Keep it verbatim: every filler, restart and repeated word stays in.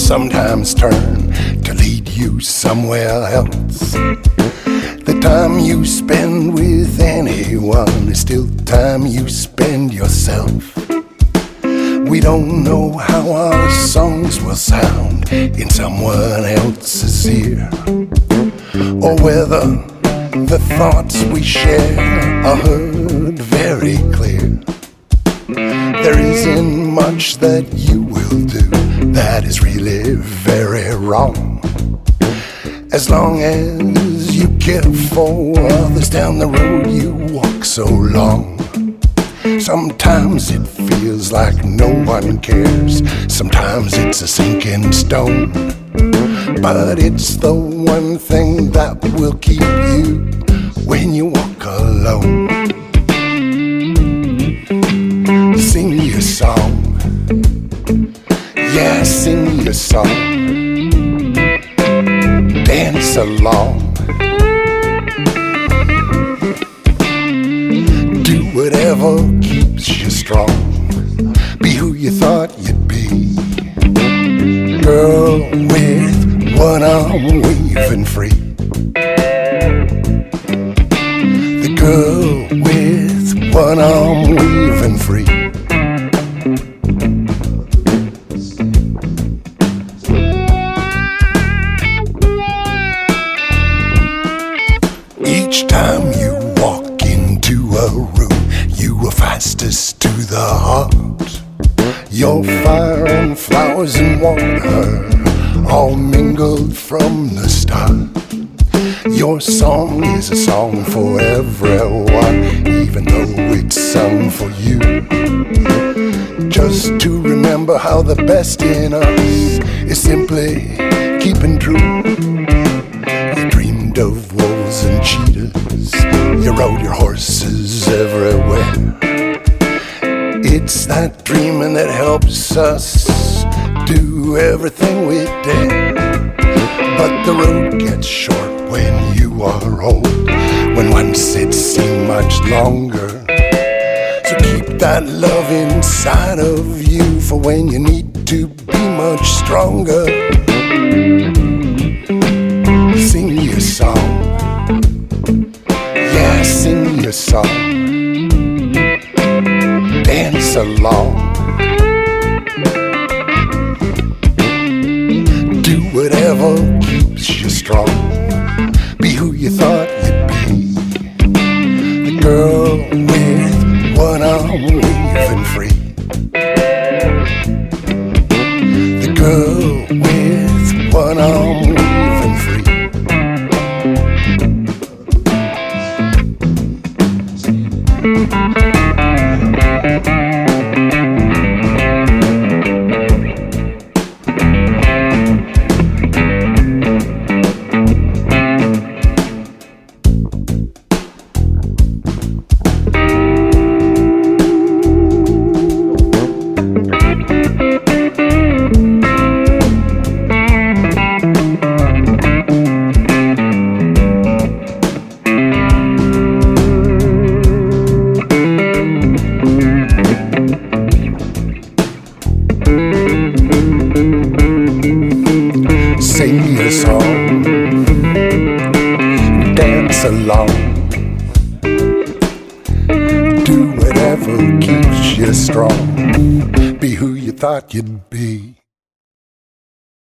sometimes turn to lead you somewhere else. The time you spend with anyone is still time you spend yourself. We don't know how our songs will sound in someone else's ear, or whether the thoughts we share are heard very clear. There isn't much that you will do that is really very wrong, as long as you care for others down the road you walk so long. Sometimes it feels like no one cares, sometimes it's a sinking stone, but it's the one thing that will keep you when you walk alone. Sing your song, yeah, sing your song, dance along, do whatever keeps you strong, be who you thought you'd be. Girl with one arm waving free, the girl with one arm waving free. Each time you walk into a room, you are fastest to the heart. Your fire and flowers and water all mingled from the start. Your song is a song for everyone, even though it's sung for you. Just to remember how the best in us is simply keeping true. You dreamed of wolves and cheetahs, you rode your horses everywhere. It's that dreaming that helps us do everything we dare. But the road gets short when you are old, when once it seemed much longer. So keep that love inside of you for when you need to be much stronger. Sing your song, yeah, sing your song, dance along, do whatever keeps you strong, be who you thought you'd be. The girl with one arm waving free, the girl with one arm waving free. Sing your song, dance along, do whatever keeps you strong, be who you thought you'd be.